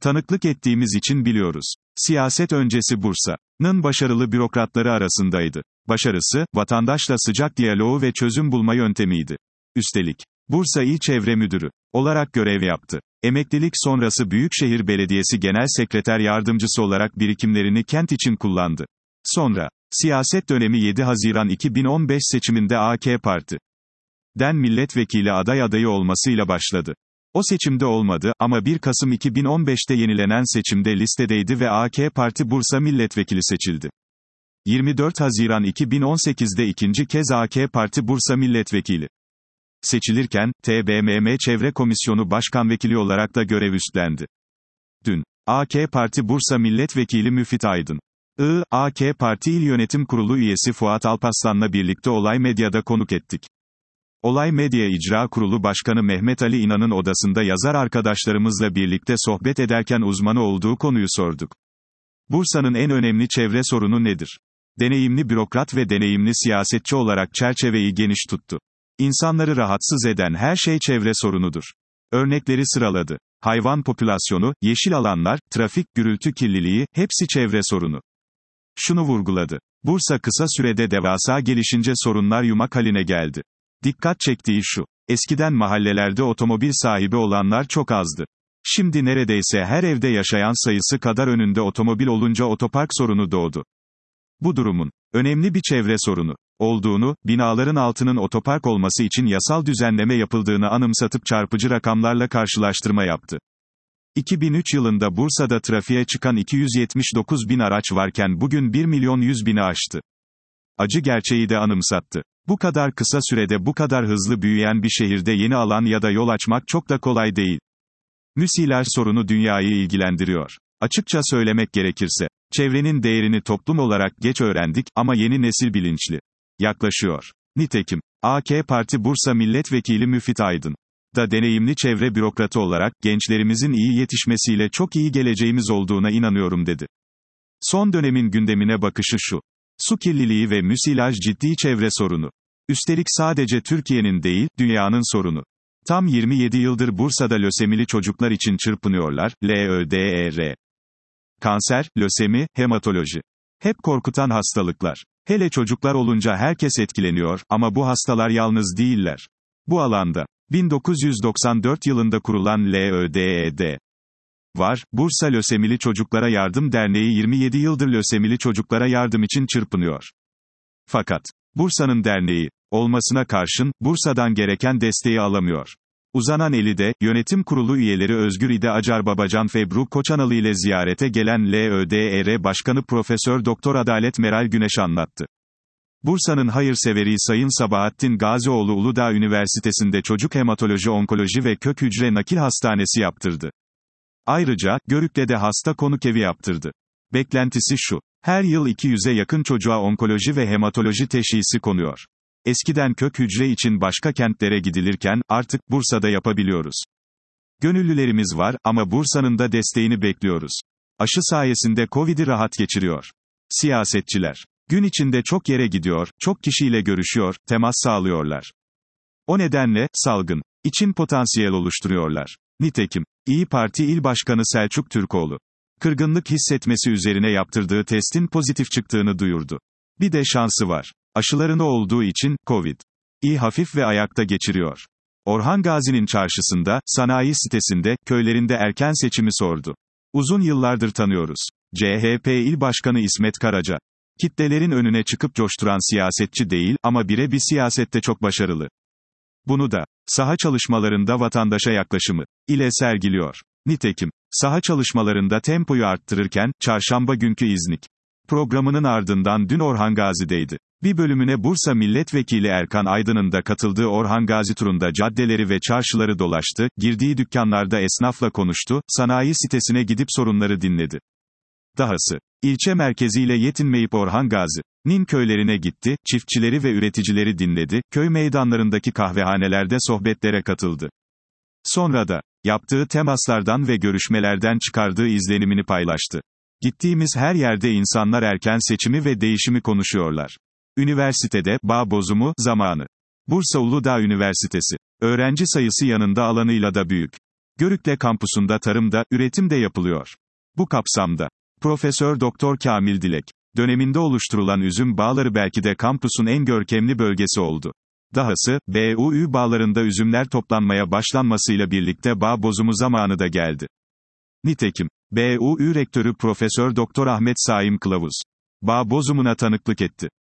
Tanıklık ettiğimiz için biliyoruz. Siyaset öncesi Bursa'nın başarılı bürokratları arasındaydı. Başarısı, vatandaşla sıcak diyaloğu ve çözüm bulma yöntemiydi. Üstelik, Bursa İl Çevre Müdürü olarak görev yaptı. Emeklilik sonrası Büyükşehir Belediyesi Genel Sekreter Yardımcısı olarak birikimlerini kent için kullandı. Sonra, siyaset dönemi 7 Haziran 2015 seçiminde AK Parti'den milletvekili adayı olmasıyla başladı. O seçimde olmadı ama 1 Kasım 2015'te yenilenen seçimde listedeydi ve AK Parti Bursa milletvekili seçildi. 24 Haziran 2018'de ikinci kez AK Parti Bursa milletvekili seçilirken, TBMM Çevre Komisyonu Başkanvekili olarak da görev üstlendi. Dün, AK Parti Bursa Milletvekili Müfit Aydın, AK Parti İl Yönetim Kurulu üyesi Fuat Alparslan'la birlikte Olay Medya'da konuk ettik. Olay Medya İcra Kurulu Başkanı Mehmet Ali İnan'ın odasında yazar arkadaşlarımızla birlikte sohbet ederken uzmanı olduğu konuyu sorduk. Bursa'nın en önemli çevre sorunu nedir? Deneyimli bürokrat ve deneyimli siyasetçi olarak çerçeveyi geniş tuttu. İnsanları rahatsız eden her şey çevre sorunudur. Örnekleri sıraladı. Hayvan popülasyonu, yeşil alanlar, trafik, gürültü kirliliği, hepsi çevre sorunu. Şunu vurguladı. Bursa kısa sürede devasa gelişince sorunlar yumak haline geldi. Dikkat çektiği şu. Eskiden mahallelerde otomobil sahibi olanlar çok azdı. Şimdi neredeyse her evde yaşayan sayısı kadar önünde otomobil olunca otopark sorunu doğdu. Bu durumun önemli bir çevre sorunu olduğunu, binaların altının otopark olması için yasal düzenleme yapıldığını anımsatıp çarpıcı rakamlarla karşılaştırma yaptı. 2003 yılında Bursa'da trafiğe çıkan 279 bin araç varken bugün 1 milyon 100 bini aştı. Acı gerçeği de anımsattı. Bu kadar kısa sürede bu kadar hızlı büyüyen bir şehirde yeni alan ya da yol açmak çok da kolay değil. Müsilaj sorunu dünyayı ilgilendiriyor. Açıkça söylemek gerekirse, çevrenin değerini toplum olarak geç öğrendik ama yeni nesil bilinçli yaklaşıyor. Nitekim, AK Parti Bursa Milletvekili Müfit Aydın da deneyimli çevre bürokratı olarak gençlerimizin iyi yetişmesiyle çok iyi geleceğimiz olduğuna inanıyorum dedi. Son dönemin gündemine bakışı şu. Su kirliliği ve müsilaj ciddi çevre sorunu. Üstelik sadece Türkiye'nin değil, dünyanın sorunu. Tam 27 yıldır Bursa'da lösemili çocuklar için çırpınıyorlar, LÖDER. Kanser, lösemi, hematoloji. Hep korkutan hastalıklar. Hele çocuklar olunca herkes etkileniyor, ama bu hastalar yalnız değiller. Bu alanda, 1994 yılında kurulan LÖDED var, Bursa Lösemili Çocuklara Yardım Derneği 27 yıldır lösemili çocuklara yardım için çırpınıyor. Fakat, Bursa'nın derneği olmasına karşın, Bursa'dan gereken desteği alamıyor. Uzanan eli de, yönetim kurulu üyeleri Özgür İde Acar Babacan Febru Koçanalı ile ziyarete gelen LÖDER Başkanı Profesör Doktor Adalet Meral Güneş anlattı. Bursa'nın hayırseveri Sayın Sabahattin Gazioğlu Uludağ Üniversitesi'nde çocuk hematoloji onkoloji ve kök hücre nakil hastanesi yaptırdı. Ayrıca, Görükle'de hasta konuk evi yaptırdı. Beklentisi şu. Her yıl 200'e yakın çocuğa onkoloji ve hematoloji teşhisi konuyor. Eskiden kök hücre için başka kentlere gidilirken, artık, Bursa'da yapabiliyoruz. Gönüllülerimiz var, ama Bursa'nın da desteğini bekliyoruz. Aşı sayesinde Covid'i rahat geçiriyor. Siyasetçiler. Gün içinde çok yere gidiyor, çok kişiyle görüşüyor, temas sağlıyorlar. O nedenle, salgın için potansiyel oluşturuyorlar. Nitekim, İyi Parti İl Başkanı Selçuk Türkoğlu, kırgınlık hissetmesi üzerine yaptırdığı testin pozitif çıktığını duyurdu. Bir de şansı var. Aşılarını olduğu için, Covid'i hafif ve ayakta geçiriyor. Orhan Gazi'nin çarşısında, sanayi sitesinde, köylerinde erken seçimi sordu. Uzun yıllardır tanıyoruz. CHP İl Başkanı İsmet Karaca. Kitlelerin önüne çıkıp coşturan siyasetçi değil, ama birebir siyasette çok başarılı. Bunu da, saha çalışmalarında vatandaşa yaklaşımı ile sergiliyor. Nitekim, saha çalışmalarında tempoyu arttırırken, çarşamba günkü İznik programının ardından dün Orhan Gazi'deydi. Bir bölümüne Bursa Milletvekili Erkan Aydın'ın da katıldığı Orhan Gazi turunda caddeleri ve çarşıları dolaştı, girdiği dükkanlarda esnafla konuştu, sanayi sitesine gidip sorunları dinledi. Dahası, ilçe merkeziyle yetinmeyip Orhan Gazi'nin köylerine gitti, çiftçileri ve üreticileri dinledi, köy meydanlarındaki kahvehanelerde sohbetlere katıldı. Sonra da, yaptığı temaslardan ve görüşmelerden çıkardığı izlenimini paylaştı. Gittiğimiz her yerde insanlar erken seçimi ve değişimi konuşuyorlar. Üniversitede, bağ bozumu, zamanı. Bursa Uludağ Üniversitesi. Öğrenci sayısı yanında alanıyla da büyük. Görükle kampusunda tarım da, üretim de yapılıyor. Bu kapsamda, Profesör Doktor Kamil Dilek, döneminde oluşturulan üzüm bağları belki de kampüsün en görkemli bölgesi oldu. Dahası, BUÜ bağlarında üzümler toplanmaya başlanmasıyla birlikte bağ bozumu zamanı da geldi. Nitekim, BUÜ Rektörü Profesör Doktor Ahmet Saim Kılavuz, bağ bozumuna tanıklık etti.